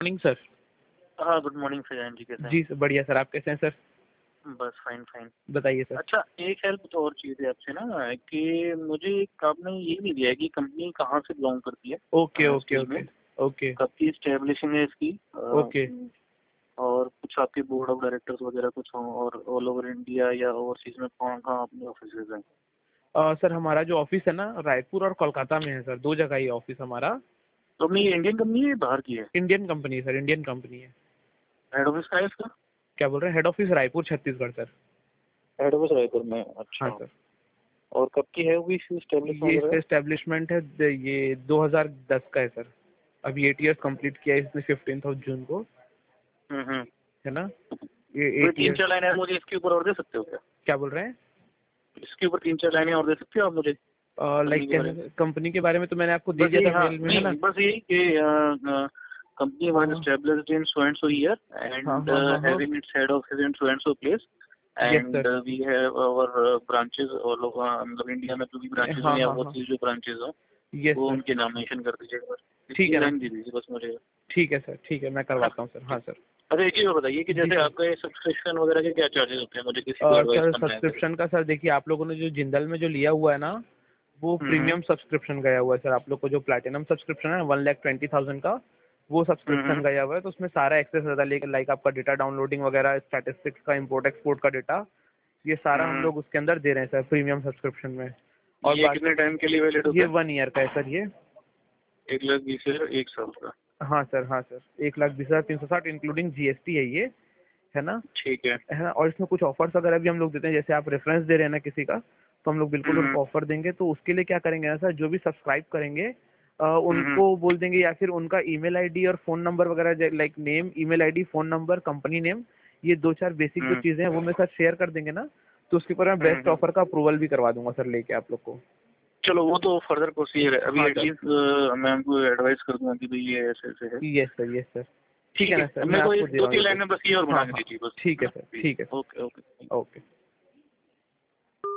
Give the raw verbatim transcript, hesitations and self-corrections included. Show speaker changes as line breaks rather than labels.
Morning sir.
हाँ good morning Sajan ji, कैसे हैं?
जी सर बढ़िया सर, आप कैसे हैं सर?
बस फाइन फाइन।
बताइए सर।
अच्छा, एक हेल्प तो और चाहिए थी आपसे ना, कि मुझे एक आपने ये नहीं दिया है कि कंपनी कहाँ से बिलोंग करती है।
Okay
uh,
okay okay
statement
okay
कब की एस्टेब्लिशिंग है इसकी, अ,
ओके।
और कुछ आपके बोर्ड ऑफ डायरेक्टर्स वगैरह कुछ हों, और ऑल ओवर इंडिया या ओवरसीज में कौन कहाँ अपने ऑफिस हैं?
अ, सर हमारा जो ऑफिस है ना रायपुर और कोलकाता में है सर, दो जगह ही ऑफिस हमारा।
तो अपनी ये इंडियन कंपनी है, बाहर की है?
इंडियन कंपनी है सर, इंडियन कंपनी है।
हेड ऑफिस का है इसका?
क्या बोल रहे हैं? Head office Raipur Chhattisgarh sir.
Head office Raipur में,
हाँ
अच्छा।
सर।
और कब की है वो एस्टेब्लिश
ये
वगैरह?
इसका एस्टेब्लिशमेंट है द- ये दो हज़ार दस का है सर। अभी एट इयर्स कंप्लीट किया है इसने फिफ्टींथ ऑफ जून को,
हम्म हम्म।
है ना? ये
कोई
एट
तीन
ईयर्स।
चार लाइनें मुझे इसके ऊपर और दे सकते हो क्या?
क्या बोल रहे हैं?
इसके ऊपर तीन चार लाइनें और दे सकते हो आप मुझे कंपनी
लाइक
के बारे में?
कंपनी के बारे में तो मैंने आपको दे
बस
दिया
यही,
था
हाँ
मेल में, है
नहीं
ना?
बस यही कि कंपनी
हाँ
was established in so and so year
हाँ
एंड
हाँ हाँ हाँ।
Having its head office in so and so place
yes
and
sir.
We have our branches और लोग, मतलब इंडिया में जो भी ब्रांचेस
हाँ
हो या
हाँ हाँ।
ओवरसीज जो ब्रांचेस हो,
यस
वो
सर।
उनके नाम मेंशन कर दीजिएगा बस।
ठीक
इतनी
है ना
लाइन दे
सर।
दीजिए बस मुझे,
ठीक है सर, ठीक है, मैं
है ना?
करवाता हूँ सर। हाँ सर।
अच्छा, एक चीज़ और बताइए कि
जी
जैसे
सर।
आपका ये सब्सक्रिप्शन वगैरह के क्या चार्जेस होते हैं, मुझे किसी को
अ,
एडवाइस
सर
करना है तो?
सब्सक्रिप्शन का सर देखिए, आप लोगों ने जो जिंदल में जो लिया हुआ है ना, वो
हम्म हम्म
प्रीमियम सब्सक्रिप्शन गया हुआ है सर। आप लोग को जो प्लैटिनम सब्सक्रिप्शन है वन लैख ट्वेंटी थाउजेंड का, वो
हम्म
सब्सक्रिप्शन
हम्म
गया हुआ है। तो उसमें सारा एक्सेस रहता है, लेकिन लाइक आपका डेटा डाउनलोडिंग वगैरह, स्टैटिस्टिक्स का, इम्पोर्ट एक्सपोर्ट का डेटा, ये सारा हम
हम्म।
लोग उसके अंदर दे रहे हैं सर, प्रीमियम सब्सक्रिप्शन में। और
ये
बाकी
कितने टाइम के लिए वैलिड
ये
होता है?
वन ईयर का है सर ये।
एक लाख बीस हजार एक साल का?
हाँ सर, हाँ सर, एक लाख बीस हज़ार तीन सौ साठ इंक्लूडिंग जीएसटी है ये, है ना?
ठीक है।
है ना? और इसमें कुछ ऑफर्स वगैरह भी हम लोग देते हैं, जैसे आप रेफरेंस दे रहे हैं ना किसी का, तो हम लोग बिल्कुल
हम्म
उनको ऑफर देंगे। तो उसके लिए क्या करेंगे ना सर, जो भी सब्सक्राइब करेंगे अ,
हम्म
उनको बोल देंगे, या फिर उनका ईमेल आईडी और फोन नंबर वगैरह, like name, email ID, phone number, company name, ये दो चार बेसिक जो
हम्म
चीज़ें हैं वो मेरे साथ शेयर कर देंगे ना, तो उसके ऊपर मैं
हम्म
बेस्ट
हम्म।
ऑफर का अप्रूवल भी करवा दूंगा सर लेके आप लोग को।
चलो वो तो फर्दर प्रोसीजर है, अभी
हाँ सर।
एटलीस्ट मैं उनको एडवाइस कर दूंगा कि भाई ये ऐसे ऐसे है।
Yes sir, yes sir. ठीक है
ठीक
ना
है,
सर, मैं
मेरे को
आपको
एक
दे
दो
रहा हूँ
तीन
ये
लाइन
तो।
में बस ये और बना
हाँ
के
हाँ,
दीजिए बस,
ठीक
है
है
ना
सर,
प्लीज।
ठीक है सर।
Okay okay.
ओके।